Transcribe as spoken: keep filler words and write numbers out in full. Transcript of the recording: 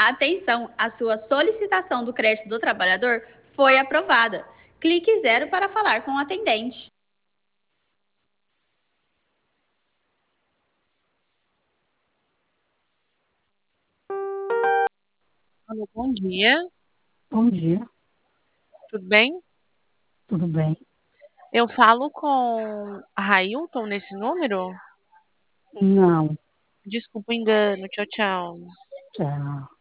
Atenção, a sua solicitação do crédito do trabalhador foi aprovada. Clique zero para falar com o atendente. Alô, bom dia, Bom dia, tudo bem? tudo bem? Eu falo com a Railton nesse número? Não, Desculpa o engano, tchau, tchau. tchau.